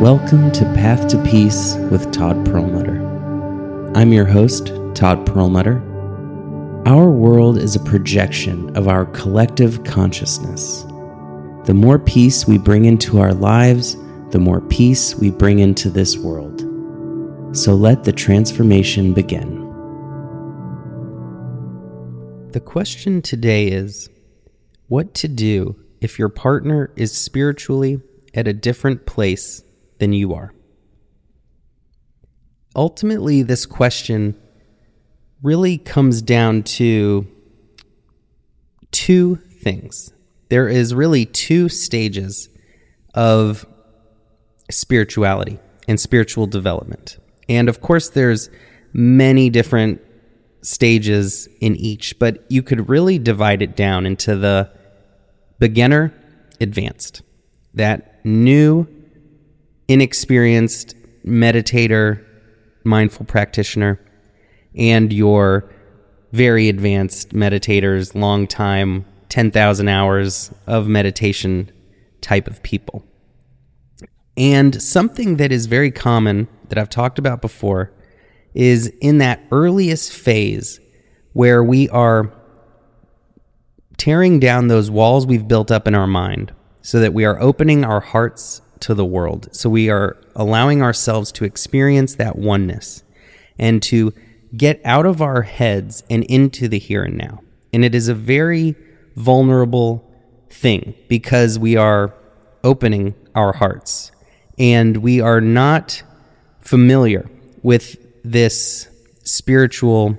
Welcome to Path to Peace with Todd Perlmutter. I'm your host, Todd Perlmutter. Our world is a projection of our collective consciousness. The more peace we bring into our lives, the more peace we bring into this world. So let the transformation begin. The question today is, what to do if your partner is spiritually at a different place than you are? Ultimately, this question really comes down to two things. There is really two stages of spirituality and spiritual development. And of course, there's many different stages in each, but you could really divide it down into the beginner, advanced, that new, inexperienced meditator, mindful practitioner, and your very advanced meditators, long time, 10,000 hours of meditation type of people. And something that is very common that I've talked about before is in that earliest phase where we are tearing down those walls we've built up in our mind so that we are opening our hearts to the world. So we are allowing ourselves to experience that oneness and to get out of our heads and into the here and now. And it is a very vulnerable thing because we are opening our hearts and we are not familiar with this spiritual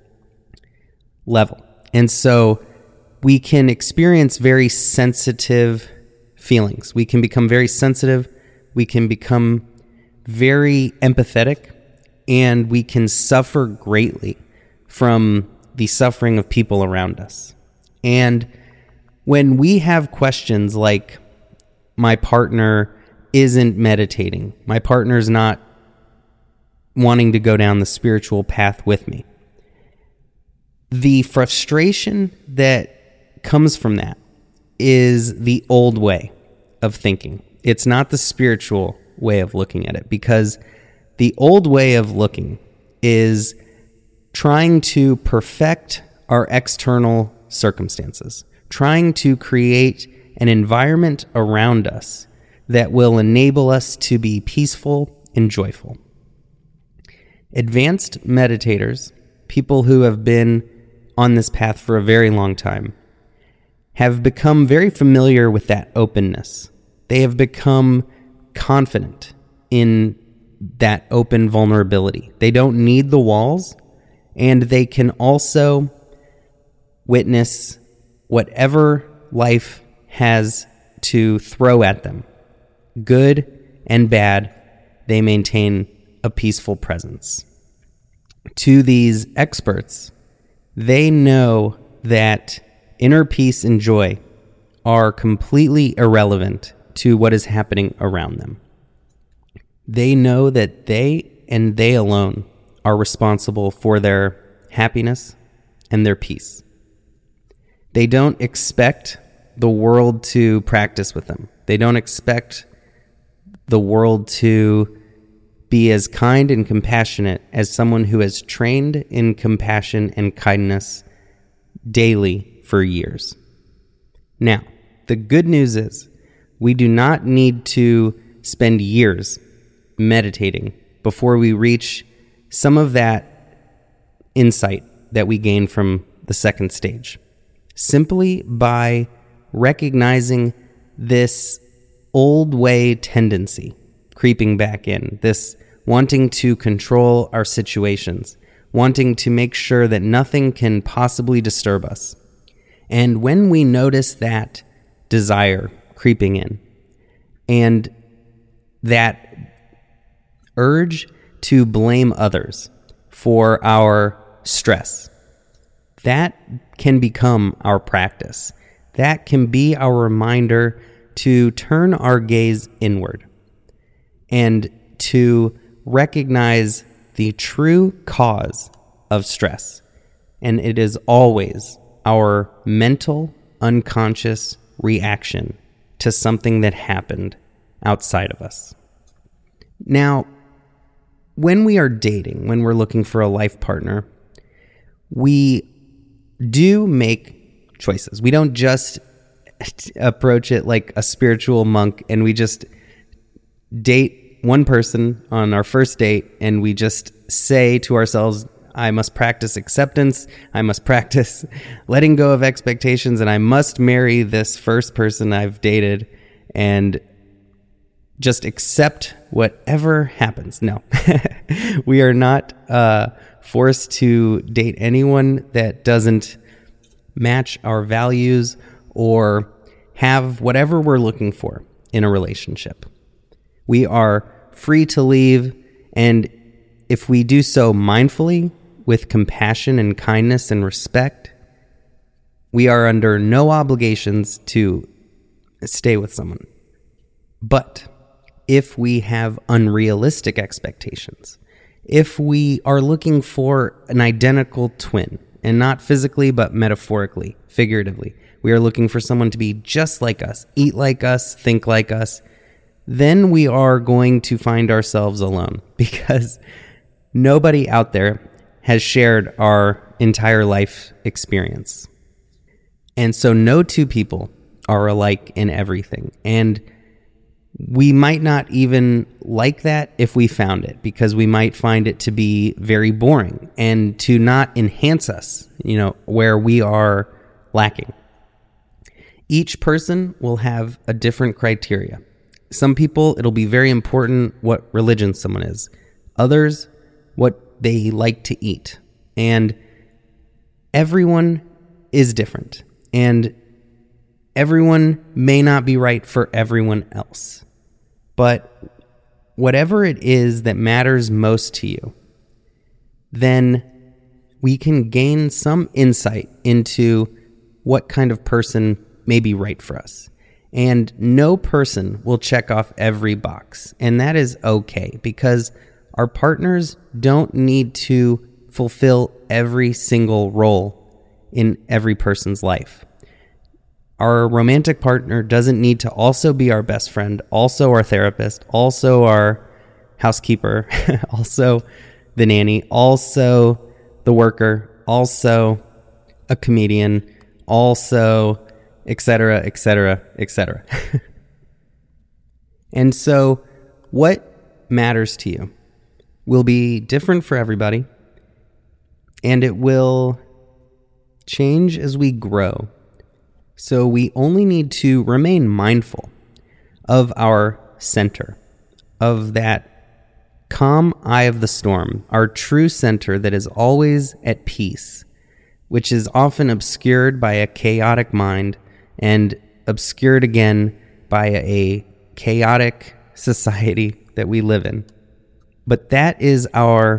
level. And so we can experience very sensitive feelings. We can become very sensitive. We can become very empathetic, and we can suffer greatly from the suffering of people around us. And when we have questions like, my partner isn't meditating, my partner's not wanting to go down the spiritual path with me, the frustration that comes from that is the old way of thinking. It's not the spiritual way of looking at it, because the old way of looking is trying to perfect our external circumstances, trying to create an environment around us that will enable us to be peaceful and joyful. Advanced meditators, people who have been on this path for a very long time, have become very familiar with that openness. They have become confident in that open vulnerability. They don't need the walls, and they can also witness whatever life has to throw at them. Good and bad, they maintain a peaceful presence. To these experts, they know that inner peace and joy are completely irrelevant to what is happening around them. They know that they and they alone are responsible for their happiness and their peace. They don't expect the world to practice with them. They don't expect the world to be as kind and compassionate as someone who has trained in compassion and kindness daily for years. Now, the good news is we do not need to spend years meditating before we reach some of that insight that we gain from the second stage. Simply by recognizing this old way tendency creeping back in, this wanting to control our situations, wanting to make sure that nothing can possibly disturb us. And when we notice that desire creeping in and that urge to blame others for our stress, that can become our practice. That can be our reminder to turn our gaze inward and to recognize the true cause of stress. And it is always our mental, unconscious reaction to something that happened outside of us. Now, when we are dating, when we're looking for a life partner, we do make choices. We don't just approach it like a spiritual monk and we just date one person on our first date and we just say to ourselves, I must practice acceptance, I must practice letting go of expectations, and I must marry this first person I've dated and just accept whatever happens. No, we are not forced to date anyone that doesn't match our values or have whatever we're looking for in a relationship. We are free to leave, and if we do so mindfully, with compassion and kindness and respect, we are under no obligations to stay with someone. But if we have unrealistic expectations, if we are looking for an identical twin, and not physically, but metaphorically, figuratively, we are looking for someone to be just like us, eat like us, think like us, then we are going to find ourselves alone, because nobody out there has shared our entire life experience. And so no two people are alike in everything. And we might not even like that if we found it, because we might find it to be very boring and to not enhance us, where we are lacking. Each person will have a different criteria. Some people, it'll be very important what religion someone is. Others, what they like to eat. And everyone is different. And everyone may not be right for everyone else. But whatever it is that matters most to you, then we can gain some insight into what kind of person may be right for us. And no person will check off every box. And that is okay, because our partners don't need to fulfill every single role in every person's life. Our romantic partner doesn't need to also be our best friend, also our therapist, also our housekeeper, also the nanny, also the worker, also a comedian, also etc., etc., etc. And so what matters to you will be different for everybody, and it will change as we grow. So we only need to remain mindful of our center, of that calm eye of the storm, our true center that is always at peace, which is often obscured by a chaotic mind and obscured again by a chaotic society that we live in. But that is our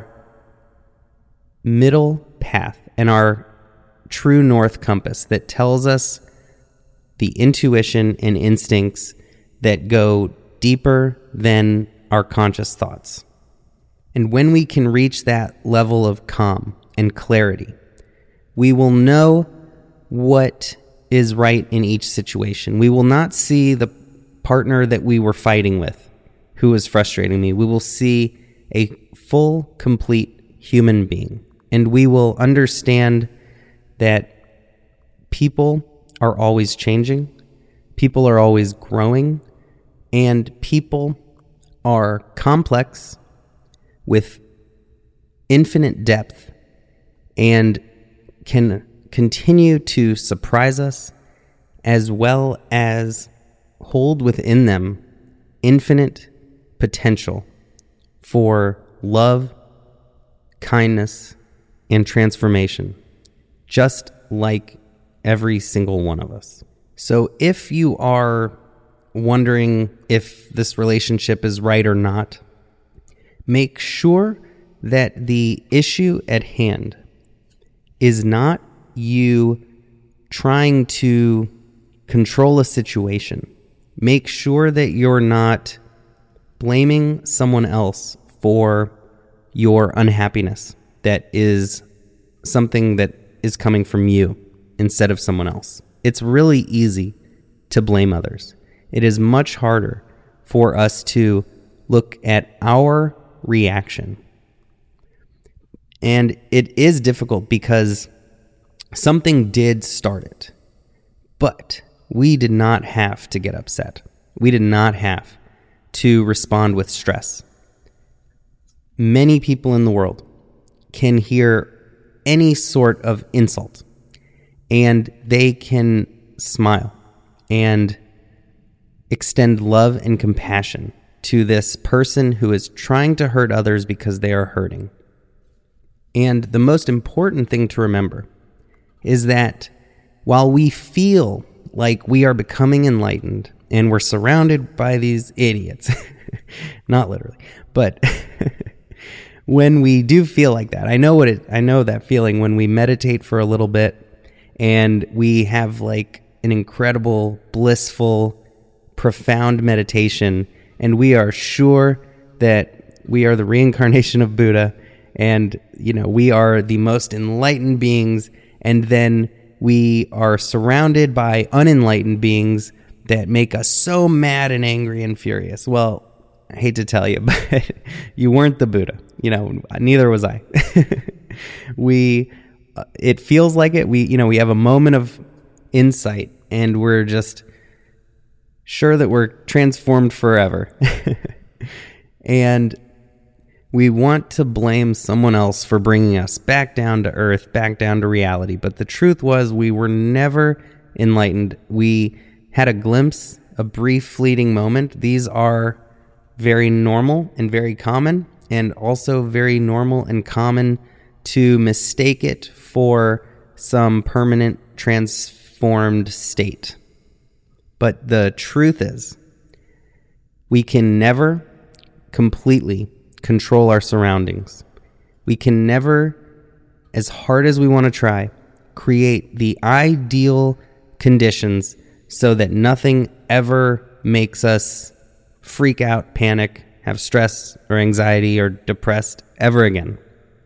middle path and our true north compass that tells us the intuition and instincts that go deeper than our conscious thoughts. And when we can reach that level of calm and clarity, we will know what is right in each situation. We will not see the partner that we were fighting with who was frustrating me. We will see a full, complete human being. And we will understand that people are always changing, people are always growing, and people are complex with infinite depth and can continue to surprise us, as well as hold within them infinite potential for love, kindness, and transformation, just like every single one of us. So if you are wondering if this relationship is right or not, make sure that the issue at hand is not you trying to control a situation. Make sure that you're not blaming someone else for your unhappiness that is something that is coming from you instead of someone else. It's really easy to blame others. It is much harder for us to look at our reaction. And it is difficult because something did start it, but we did not have to get upset. We did not have to respond with stress. Many people in the world can hear any sort of insult and they can smile and extend love and compassion to this person who is trying to hurt others because they are hurting. And the most important thing to remember is that while we feel like we are becoming enlightened and we're surrounded by these idiots, not literally, but when we do feel like that, I know that feeling when we meditate for a little bit and we have like an incredible, blissful, profound meditation, and we are sure that we are the reincarnation of Buddha, and we are the most enlightened beings, and then we are surrounded by unenlightened beings that make us so mad and angry and furious. Well, I hate to tell you, but you weren't the Buddha. Neither was I. It feels like it. We have a moment of insight, and we're just sure that we're transformed forever. And we want to blame someone else for bringing us back down to earth, back down to reality. But the truth was we were never enlightened. We had a glimpse, a brief fleeting moment. These are very normal and very common, and also very normal and common to mistake it for some permanent transformed state. But the truth is, we can never completely control our surroundings. We can never, as hard as we want to try, create the ideal conditions so that nothing ever makes us freak out, panic, have stress or anxiety or depressed ever again.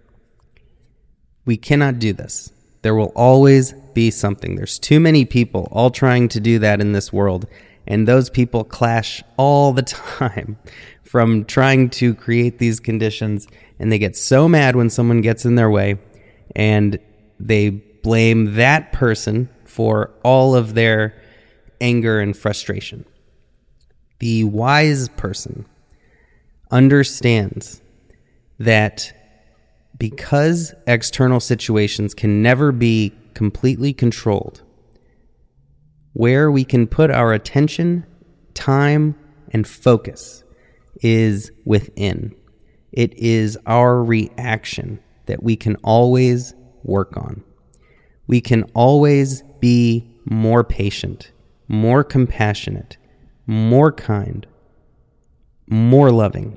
We cannot do this. There will always be something. There's too many people all trying to do that in this world, and those people clash all the time from trying to create these conditions, and they get so mad when someone gets in their way, and they blame that person for all of their anger and frustration. The wise person understands that because external situations can never be completely controlled, where we can put our attention, time, and focus is within. It is our reaction that we can always work on. We can always be more patient, more compassionate, more kind, more loving.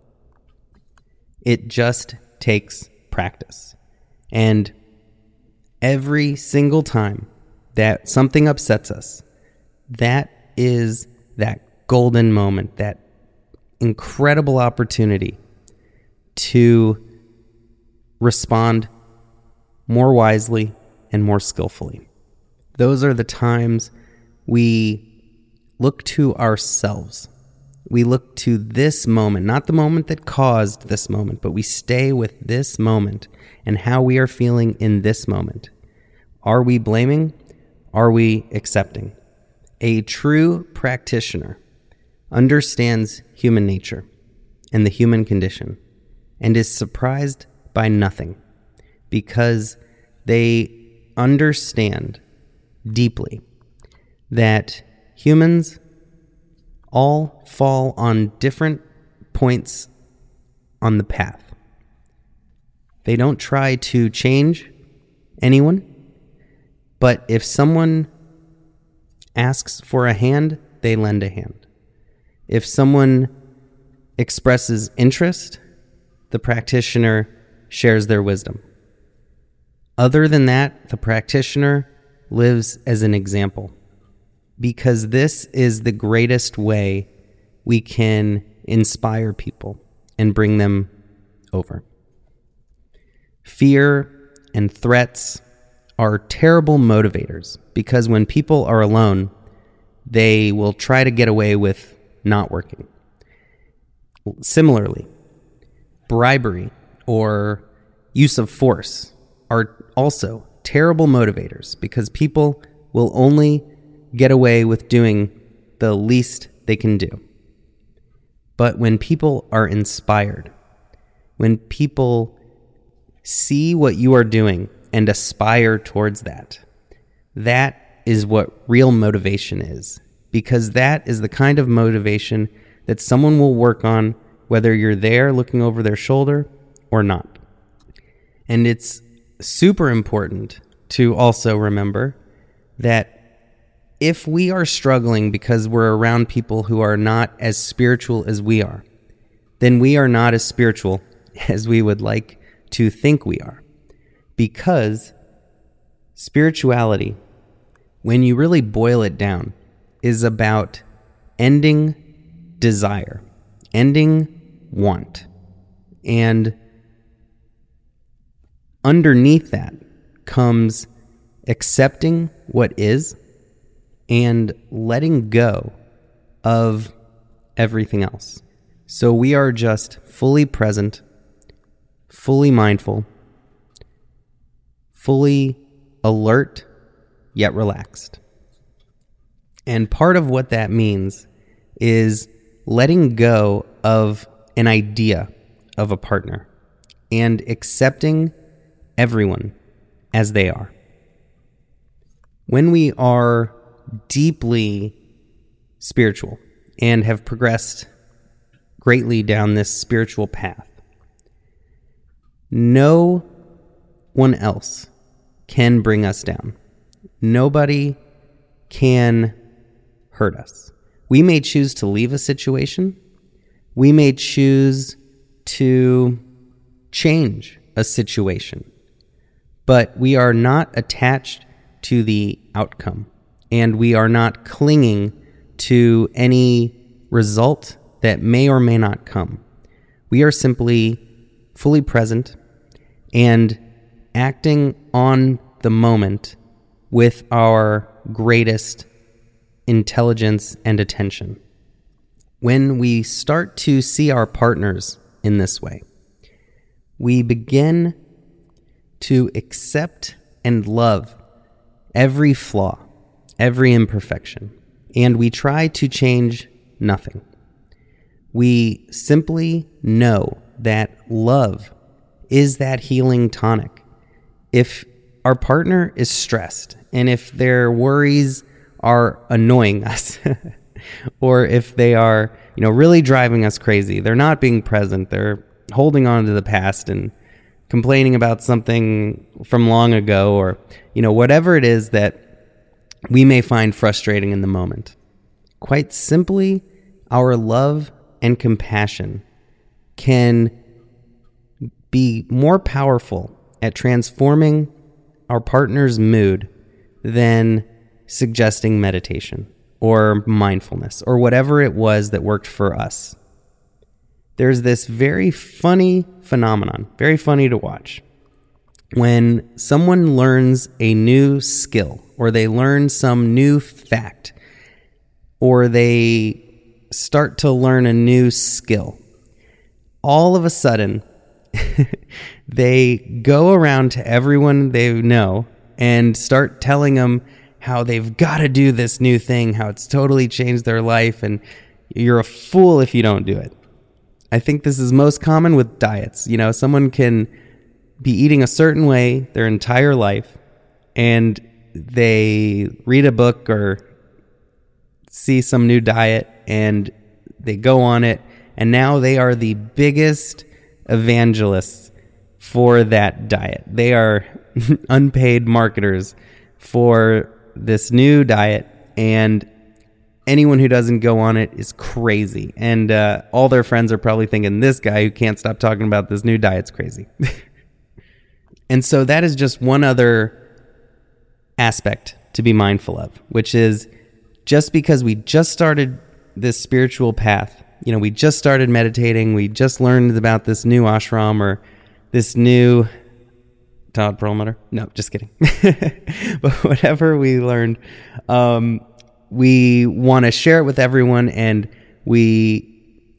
It just takes practice. And every single time that something upsets us, that is that golden moment, that incredible opportunity to respond more wisely and more skillfully. Those are the times we look to ourselves. We look to this moment, not the moment that caused this moment, but we stay with this moment and how we are feeling in this moment. Are we blaming? Are we accepting? A true practitioner understands human nature and the human condition and is surprised by nothing because they understand deeply that humans all fall on different points on the path. They don't try to change anyone, but if someone asks for a hand, they lend a hand. If someone expresses interest, the practitioner shares their wisdom. Other than that, the practitioner lives as an example, because this is the greatest way we can inspire people and bring them over. Fear and threats are terrible motivators, because when people are alone, they will try to get away with not working. Similarly, bribery or use of force are also terrible motivators because people will only get away with doing the least they can do. But when people are inspired, when people see what you are doing and aspire towards that, that is what real motivation is, because that is the kind of motivation that someone will work on whether you're there looking over their shoulder or not. And it's super important to also remember that if we are struggling because we're around people who are not as spiritual as we are, then we are not as spiritual as we would like to think we are. Because spirituality, when you really boil it down, is about ending desire, ending want. And underneath that comes accepting what is and letting go of everything else. So we are just fully present, fully mindful, fully alert, yet relaxed. And part of what that means is letting go of an idea of a partner and accepting everyone as they are. When we are deeply spiritual and have progressed greatly down this spiritual path, no one else can bring us down. Nobody can hurt us. We may choose to leave a situation. We may choose to change a situation, but we are not attached to the outcome, and we are not clinging to any result that may or may not come. We are simply fully present and acting on the moment with our greatest intelligence and attention. When we start to see our partners in this way, we begin to accept and love every flaw, every imperfection, and we try to change nothing. We simply know that love is that healing tonic. If our partner is stressed and if their worries are annoying us or if they are, really driving us crazy, they're not being present, they're holding on to the past and complaining about something from long ago, or, whatever it is that we may find frustrating in the moment. Quite simply, our love and compassion can be more powerful at transforming our partner's mood than suggesting meditation or mindfulness or whatever it was that worked for us. There's this very funny phenomenon, very funny to watch, when someone learns a new skill or they learn some new fact or they start to learn a new skill. All of a sudden, they go around to everyone they know and start telling them how they've got to do this new thing, how it's totally changed their life, and you're a fool if you don't do it. I think this is most common with diets. Someone can be eating a certain way their entire life, and they read a book or see some new diet, and they go on it, and now they are the biggest evangelists for that diet. They are unpaid marketers for this new diet, and anyone who doesn't go on it is crazy. And all their friends are probably thinking, this guy who can't stop talking about this new diet's crazy. And so that is just one other aspect to be mindful of, which is just because we just started this spiritual path, we just started meditating, we just learned about this new ashram or this new Todd Perlmutter. No, just kidding. But whatever we learned, we want to share it with everyone, and we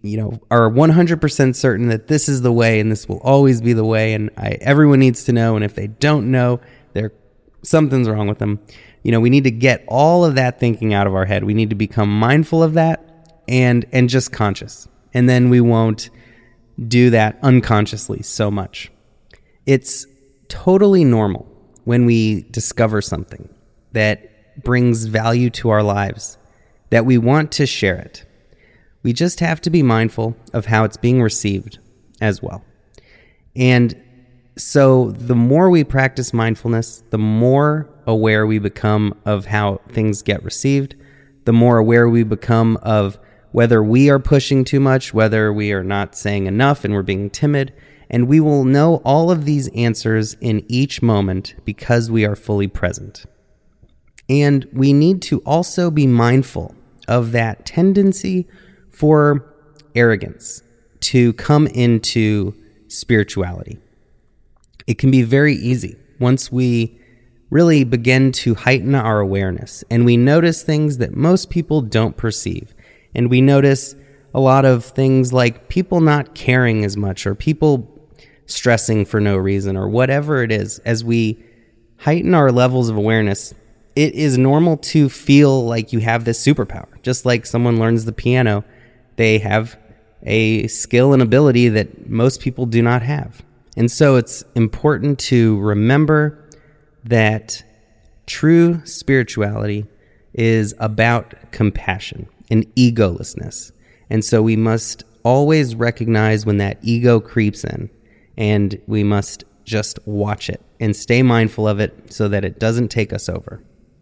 are 100% certain that this is the way and this will always be the way, and everyone needs to know, and if they don't know, something's wrong with them. We need to get all of that thinking out of our head. We need to become mindful of that and just conscious. And then we won't do that unconsciously so much. It's totally normal when we discover something that brings value to our lives, that we want to share it. We just have to be mindful of how it's being received as well. And so the more we practice mindfulness, the more aware we become of how things get received, the more aware we become of whether we are pushing too much, whether we are not saying enough and we're being timid, and we will know all of these answers in each moment because we are fully present. And we need to also be mindful of that tendency for arrogance to come into spirituality. It can be very easy once we really begin to heighten our awareness and we notice things that most people don't perceive. And we notice a lot of things like people not caring as much or people stressing for no reason or whatever it is. As we heighten our levels of awareness, it is normal to feel like you have this superpower. Just like someone learns the piano, they have a skill and ability that most people do not have. And so it's important to remember that true spirituality is about compassion and egolessness. And so we must always recognize when that ego creeps in, and we must just watch it and stay mindful of it so that it doesn't take us over.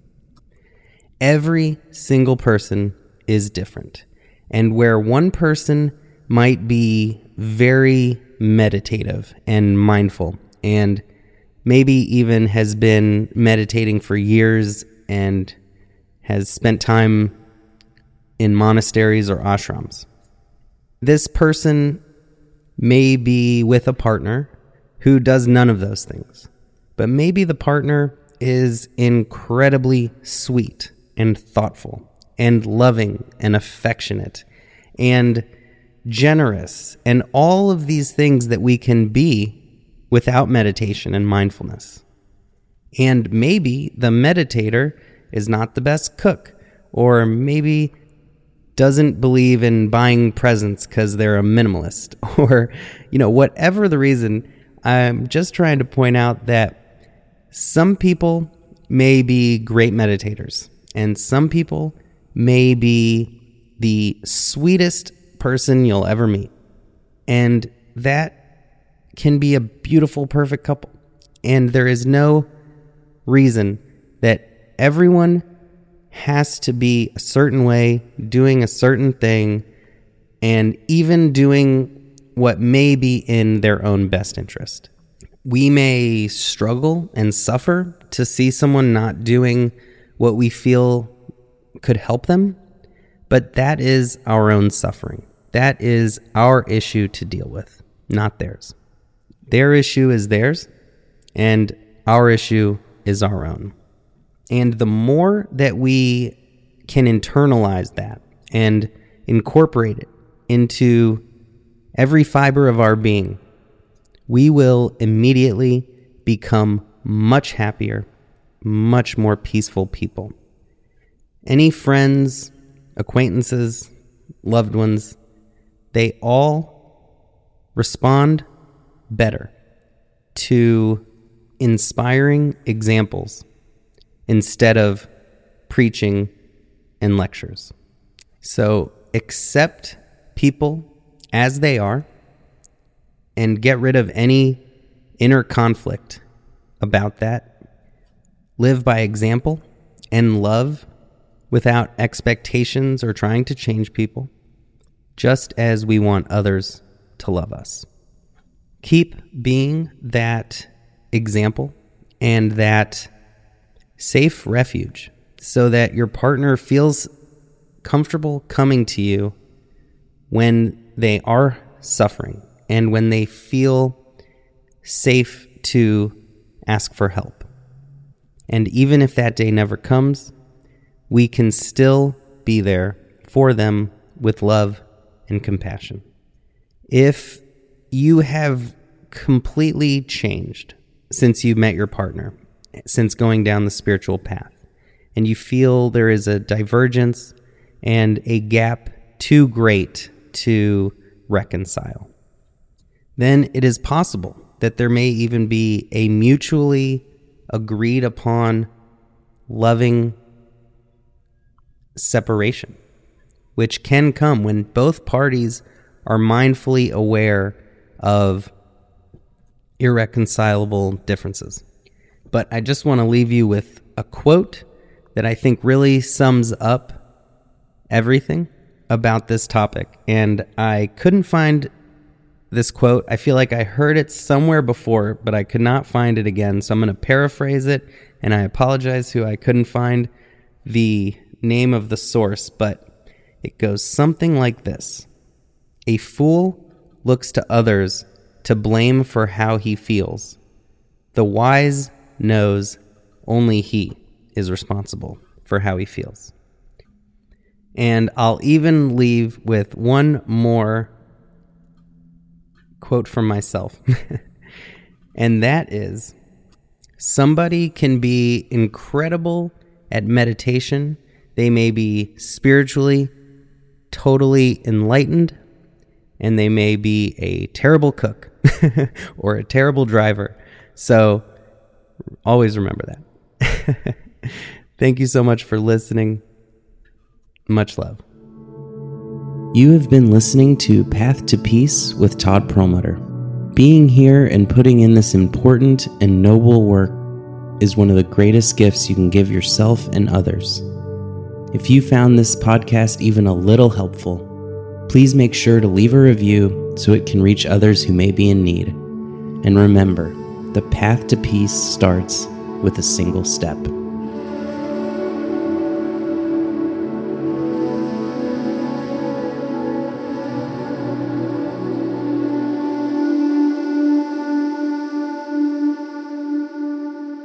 Every single person is different. And where one person might be very meditative and mindful, and maybe even has been meditating for years and has spent time in monasteries or ashrams, this person may be with a partner who does none of those things. But maybe the partner is incredibly sweet and thoughtful and loving and affectionate and generous and all of these things that we can be without meditation and mindfulness. And maybe the meditator is not the best cook, or maybe doesn't believe in buying presents because they're a minimalist, or, whatever the reason. I'm just trying to point out that some people may be great meditators, and some people may be the sweetest person you'll ever meet. And that can be a beautiful, perfect couple. And there is no reason that everyone has to be a certain way, doing a certain thing, and even doing what may be in their own best interest. We may struggle and suffer to see someone not doing what we feel could help them, but that is our own suffering. That is our issue to deal with, not theirs. Their issue is theirs, and our issue is our own. And the more that we can internalize that and incorporate it into every fiber of our being, we will immediately become much happier, much more peaceful people. Any friends, acquaintances, loved ones, they all respond better to inspiring examples instead of preaching and lectures. So accept people as they are and get rid of any inner conflict about that. Live by example and love without expectations or trying to change people, just as we want others to love us. Keep being that example and that safe refuge so that your partner feels comfortable coming to you when they are suffering and when they feel safe to ask for help. And even if that day never comes, we can still be there for them with love and compassion. If you have completely changed since you met your partner, since going down the spiritual path, and you feel there is a divergence and a gap too great to reconcile, then it is possible that there may even be a mutually agreed upon loving separation, which can come when both parties are mindfully aware of irreconcilable differences. But I just want to leave you with a quote that I think really sums up everything about this topic. And I couldn't find this quote. I feel like I heard it somewhere before, but I could not find it again. So I'm going to paraphrase it, and I apologize who I couldn't find the name of the source, but it goes something like this. A fool looks to others to blame for how he feels. The wise knows only he is responsible for how he feels. And I'll even leave with one more quote from myself. And that is, somebody can be incredible at meditation. They may be spiritually totally enlightened, and they may be a terrible cook or a terrible driver. So always remember that. Thank you so much for listening. Much love. You have been listening to Path to Peace with Todd Perlmutter. Being here and putting in this important and noble work is one of the greatest gifts you can give yourself and others. If you found this podcast even a little helpful, please make sure to leave a review so it can reach others who may be in need. And remember, the path to peace starts with a single step.